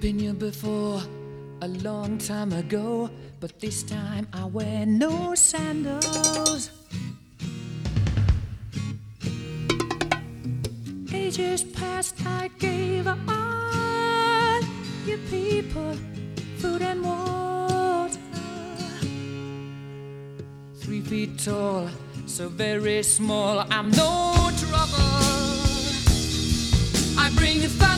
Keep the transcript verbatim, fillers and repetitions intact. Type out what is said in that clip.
been here before, a long time ago, but this time I wear no sandals. Ages past I gave all you people food and water. Three feet tall, so very small, I'm no trouble. I bring you fire.